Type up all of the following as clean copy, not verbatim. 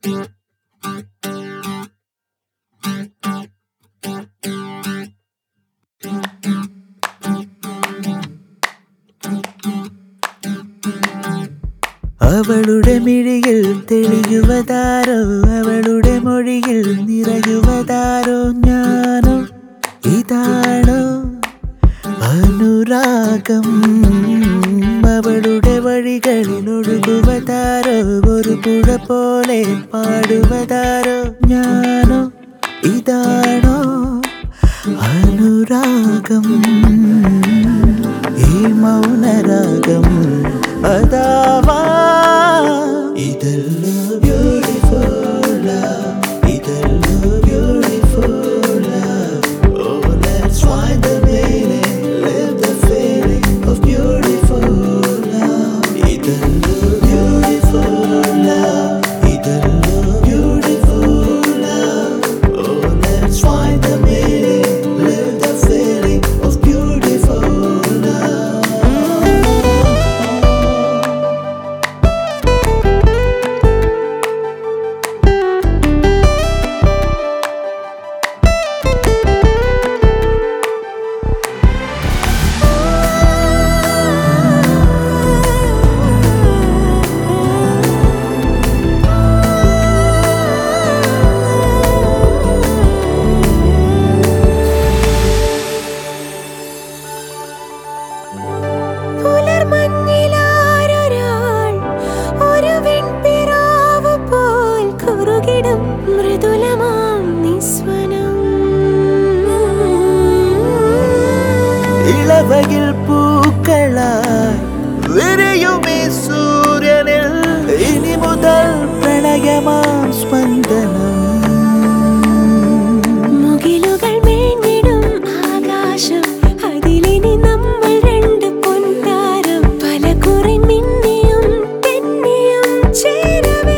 അവളുടെ മിഴിയിൽ തെളിയുവതാരോ, അവളുടെ മൊഴിയിൽ നിറയുവതാരോ ഞാനോ? ഇതാണോ അനുരാഗം? അവളുടെ വഴികളിൽ ഒഴുകുവതാരോ, ഒരു പുഴ പോലെ പാടുവതാരോ ഞാനോ? ഇതാണോ അനുരാഗം? ഈ Mounaragam അതാവാ? ഇതല്ലോ beautiful love, ഇതല്ലോ beautiful love. Oh, let's find the meaning, live the feeling of beautiful love. ഇതല്ലോ beautiful love, ഇതല്ലോ beautiful love. Oh, let's find the meaning, live the feeling of beautiful love. ഇളവയിൽ പൂക്കളായി വിരിയും ഈ സൂര്യനിൽ ഇനി മുതൽ പ്രണയമാം സ്പന്ദനം. മുകിലുകൾ മേഞ്ഞിടും ആകാശം, അതിലിനി നമ്മൾ രണ്ട് പൊൻതാരം. പല കുറി മിന്നിയും തെന്നിയും ചേരവേ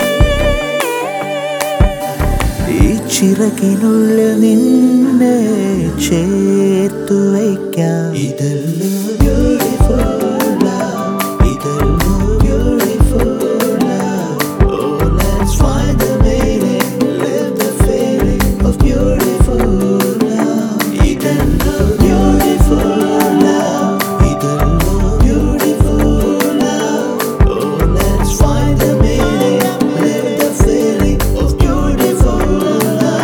ഈ ചിറകിനുള്ളിൽ നിന്നെ ചേർത്തു വയ്ക്കാം. ഇതല്ലോ beautiful love, ഇതല്ലോ beautiful love. Oh, let's find the meaning, live the feeling of beautiful love. ഇതല്ലോ beautiful love, ഇതല്ലോ beautiful love. Oh, let's find the meaning, live the feeling of beautiful love.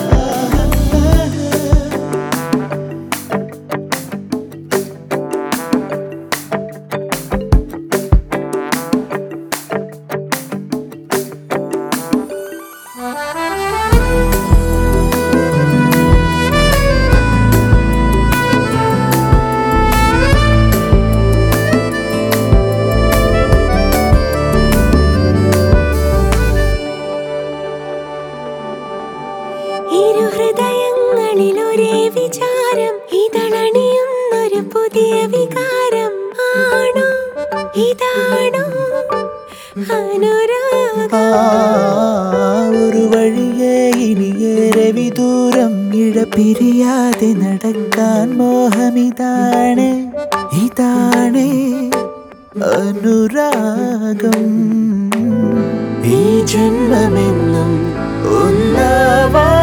ഇരു ഹൃദയങ്ങളിൽ ഒരേ വിചാരം, ഇതളണിയുന്നൊരു പുതിയ വികാരം. ആണോ ഇതാണോ അനുരാഗം? ഒരു വഴിയേ ഇനിയേറെ വിദൂരം, ഇഴപിരിയാതെ നടക്കാൻ മോഹമിതാണ്. ഇതാണ് അനുരാഗം. ഈ ജന്മമെന്നും ഒന്നാവാ